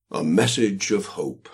A message of hope.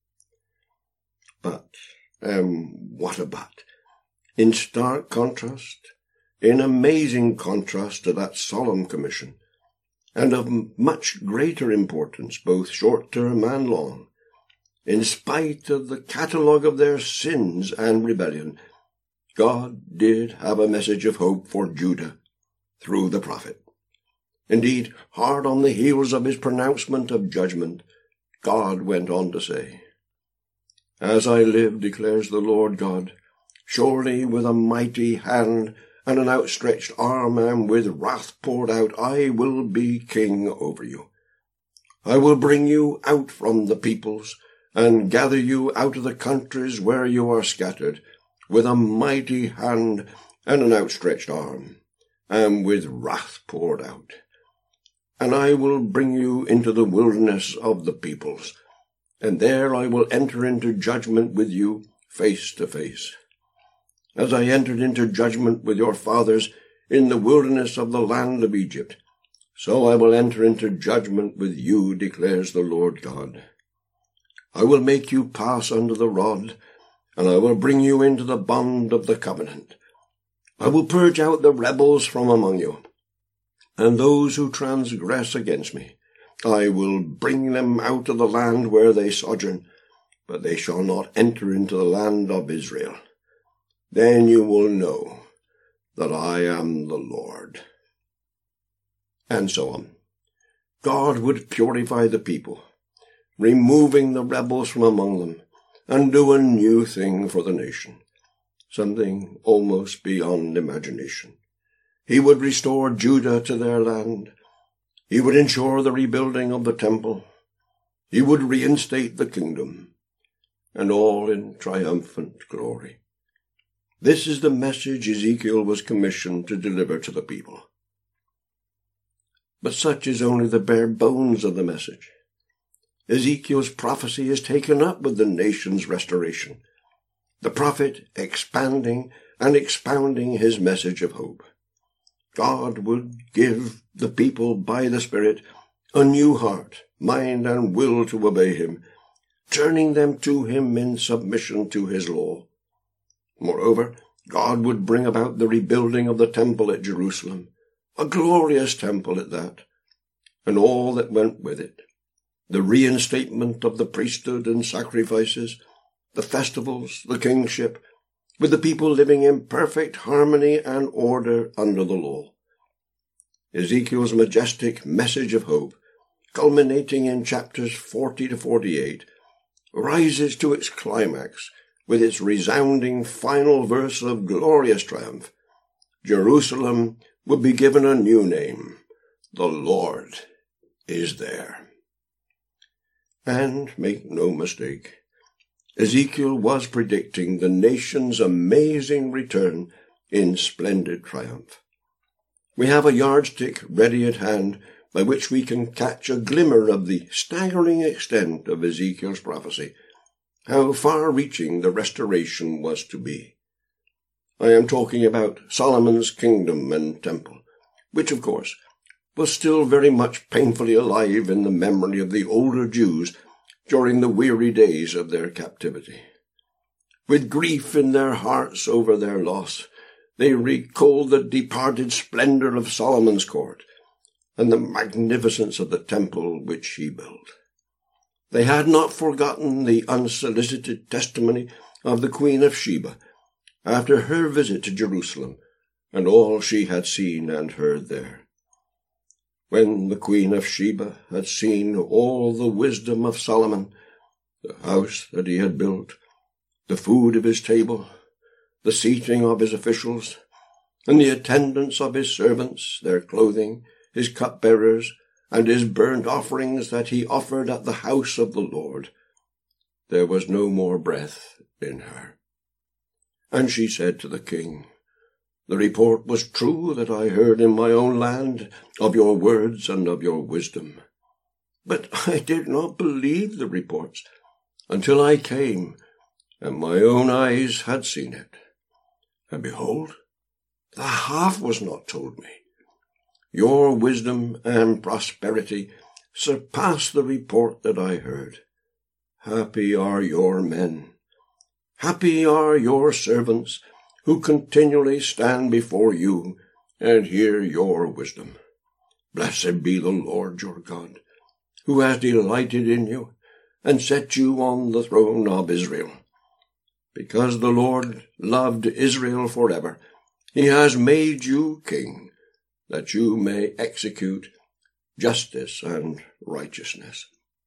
But, what a but? In stark contrast, in amazing contrast to that solemn commission, and of much greater importance, both short-term and long, in spite of the catalogue of their sins and rebellion, God did have a message of hope for Judah through the prophet. Indeed, hard on the heels of his pronouncement of judgment, God went on to say, "As I live, declares the Lord God, surely with a mighty hand and an outstretched arm and with wrath poured out, I will be king over you. I will bring you out from the peoples and gather you out of the countries where you are scattered, with a mighty hand and an outstretched arm, and with wrath poured out. And I will bring you into the wilderness of the peoples, and there I will enter into judgment with you face to face. As I entered into judgment with your fathers in the wilderness of the land of Egypt, so I will enter into judgment with you, declares the Lord God. I will make you pass under the rod, and I will bring you into the bond of the covenant. I will purge out the rebels from among you, and those who transgress against me. I will bring them out of the land where they sojourn, but they shall not enter into the land of Israel. Then you will know that I am the Lord." And so on. God would purify the people, removing the rebels from among them, and do a new thing for the nation, something almost beyond imagination. He would restore Judah to their land. He would ensure the rebuilding of the temple. He would reinstate the kingdom, and all in triumphant glory. This is the message Ezekiel was commissioned to deliver to the people. But such is only the bare bones of the message. Ezekiel's prophecy is taken up with the nation's restoration, the prophet expanding and expounding his message of hope. God would give the people by the Spirit a new heart, mind, and will to obey him, turning them to him in submission to his law. Moreover, God would bring about the rebuilding of the temple at Jerusalem, a glorious temple at that, and all that went with it, the reinstatement of the priesthood and sacrifices, the festivals, the kingship, with the people living in perfect harmony and order under the law. Ezekiel's majestic message of hope, culminating in chapters 40 to 48, rises to its climax with its resounding final verse of glorious triumph. Jerusalem will be given a new name. The Lord is there. And make no mistake, Ezekiel was predicting the nation's amazing return in splendid triumph. We have a yardstick ready at hand by which we can catch a glimmer of the staggering extent of Ezekiel's prophecy, how far-reaching the restoration was to be. I am talking about Solomon's kingdom and temple, which, of course, was still very much painfully alive in the memory of the older Jews during the weary days of their captivity. With grief in their hearts over their loss, they recalled the departed splendor of Solomon's court and the magnificence of the temple which he built. They had not forgotten the unsolicited testimony of the Queen of Sheba after her visit to Jerusalem and all she had seen and heard there. When the Queen of Sheba had seen all the wisdom of Solomon, the house that he had built, the food of his table, the seating of his officials, and the attendance of his servants, their clothing, his cupbearers, and his burnt offerings that he offered at the house of the Lord, there was no more breath in her. And she said to the king, "The report was true that I heard in my own land of your words and of your wisdom. But I did not believe the reports until I came, and my own eyes had seen it. And behold, the half was not told me. Your wisdom and prosperity surpass the report that I heard. Happy are your men. Happy are your servants who continually stand before you and hear your wisdom. Blessed be the Lord your God, who has delighted in you and set you on the throne of Israel. Because the Lord loved Israel forever, he has made you king, that you may execute justice and righteousness.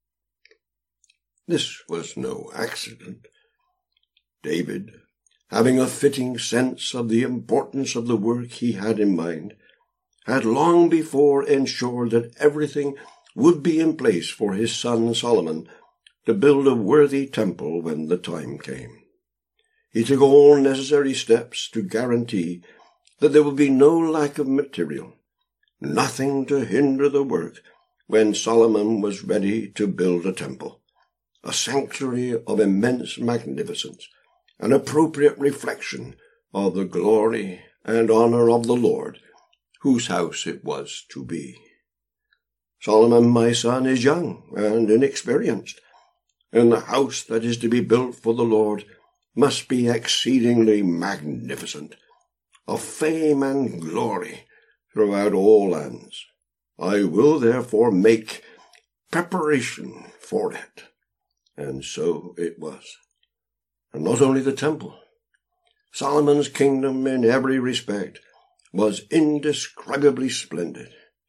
This was no accident. David, having a fitting sense of the importance of the work he had in mind, had long before ensured that everything would be in place for his son Solomon to build a worthy temple when the time came. He took all necessary steps to guarantee that there would be no lack of material, nothing to hinder the work when Solomon was ready to build a temple, a sanctuary of immense magnificence, an appropriate reflection of the glory and honor of the Lord, whose house it was to be. Solomon, my son, is young and inexperienced, and the house that is to be built for the Lord must be exceedingly magnificent, of fame and glory throughout all lands. I will therefore make preparation for it. And so it was. And not only the temple. Solomon's kingdom in every respect was indescribably splendid.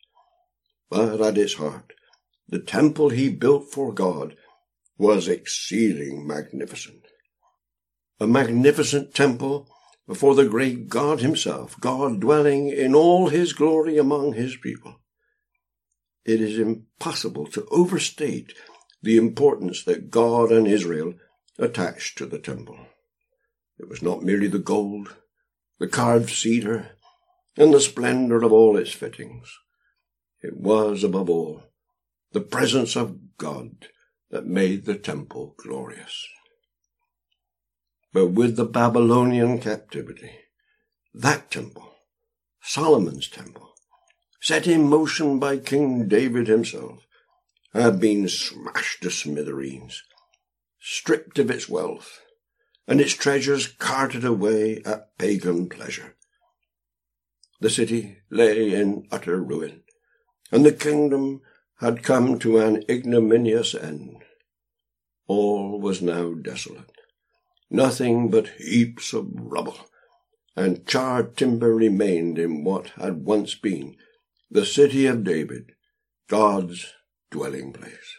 But at its heart, the temple he built for God was exceeding magnificent. A magnificent temple before the great God himself, God dwelling in all his glory among his people. It is impossible to overstate the importance that God and Israel attached to the temple. It was not merely the gold, the carved cedar, and the splendor of all its fittings. It was, above all, the presence of God that made the temple glorious. But with the Babylonian captivity, that temple, Solomon's temple, set in motion by King David himself, had been smashed to smithereens, stripped of its wealth, and its treasures carted away at pagan pleasure. The city lay in utter ruin, and the kingdom had come to an ignominious end. All was now desolate. Nothing but heaps of rubble and charred timber remained in what had once been the city of David, God's dwelling place.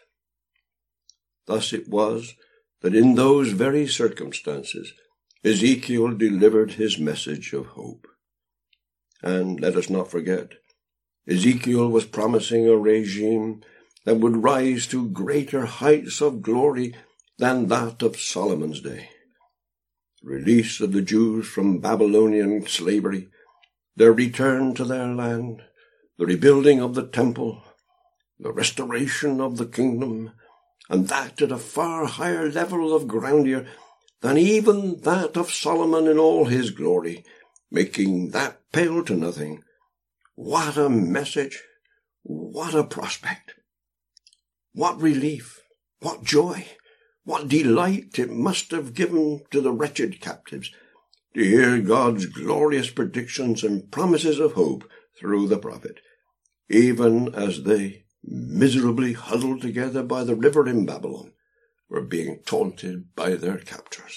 Thus it was that in those very circumstances Ezekiel delivered his message of hope. And let us not forget, Ezekiel was promising a regime that would rise to greater heights of glory than that of Solomon's day. Release of the Jews from Babylonian slavery, their return to their land, the rebuilding of the temple, the restoration of the kingdom, and that at a far higher level of grandeur than even that of Solomon in all his glory, making that pale to nothing. What a message! What a prospect! What relief! What joy! What delight it must have given to the wretched captives to hear God's glorious predictions and promises of hope through the prophet, even as they, miserably huddled together by the river in Babylon, were being taunted by their captors.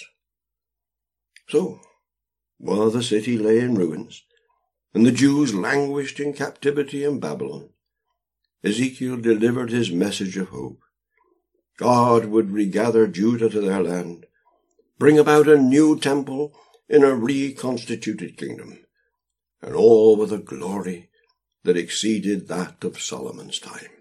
So, while the city lay in ruins, and the Jews languished in captivity in Babylon, Ezekiel delivered his message of hope. God would regather Judah to their land, bring about a new temple in a reconstituted kingdom, and all with a glory that exceeded that of Solomon's time.